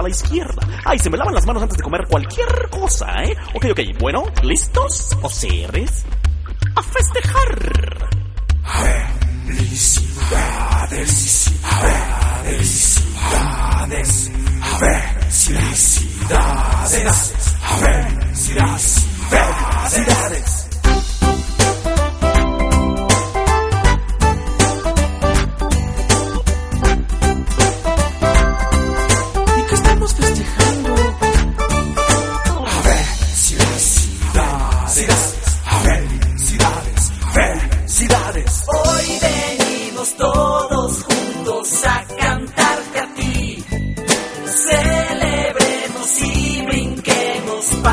a la izquierda. Ay, se me lavan las manos antes de comer cualquier cosa, ¿eh? Ok, bueno, ¿listos? ¿Oseres? ¡A festejar! Felicidades.